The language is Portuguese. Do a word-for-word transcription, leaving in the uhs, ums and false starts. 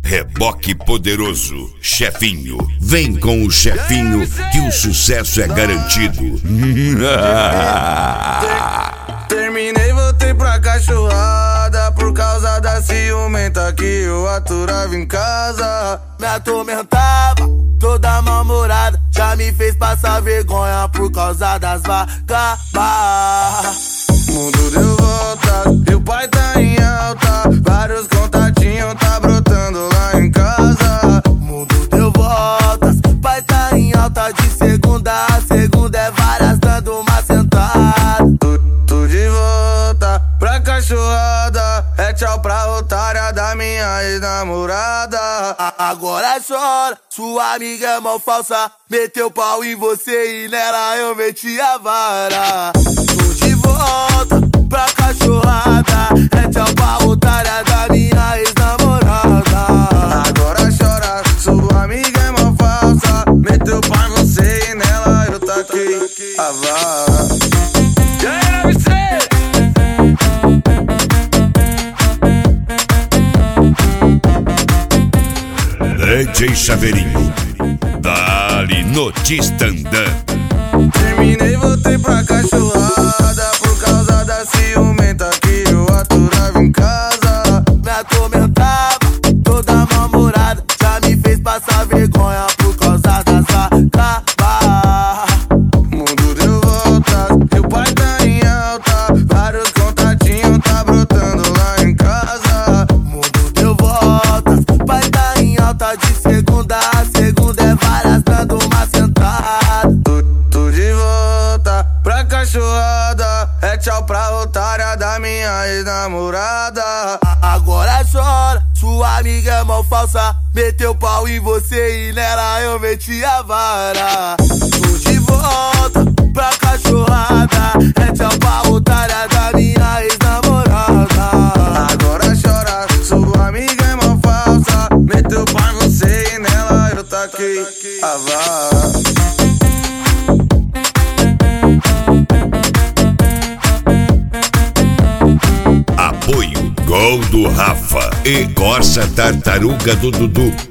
Reboque poderoso, chefinho. Vem com o chefinho que o sucesso é garantido. Terminei, voltei pra cachorrada por causa da ciumenta que eu aturava em casa. Me atormentava, toda mal-humorada, já me fez passar vergonha por causa das vagabas. Mundo deu volta, e o pai tá em alta, vários contatinhos tá brotando lá em casa. Mundo deu voltas, pai tá em alta, de segunda a segunda é várias dando uma sentada. Tô, tô de volta pra cachorrada, é tchau pra otária da minha ex-namorada. Agora chora, sua amiga é mal falsa, meteu pau em você e nela eu meti a vara. Tô de volta pra cachorrada, é tchau pra otária da minha ex-namorada. Agora chora, sua amiga é mal falsa, meteu pau em você e nela eu taquei a vara. E aí, M C? D J Chaveirinho, dali no Tistandã. Terminei, voltei pra cachorrada por causa da ciumenta que eu aturava em casa. Me atormentava, toda mal-humorada, já me fez passar vergonha por causa das vagabas. Mundo deu voltas, e o pai tá em alta, vários contatinhos tá brotando lá em casa. Mundo deu voltas, pai tá em alta, de segunda a segunda é várias dando uma sentada. Tô, tô de volta pra cachorrada, é tchau pra otária da minha ex-namorada. Agora chora, sua amiga é mal falsa, meteu pau em você e nela eu meti a vara. Tô de volta pra cachorrada, é tchau pra otária da minha ex-namorada. Agora chora, sua amiga é mal falsa, meteu pau em você e nela eu taquei a vara. Apoio Gol do Rafa e Corsa Tartaruga do Dudu.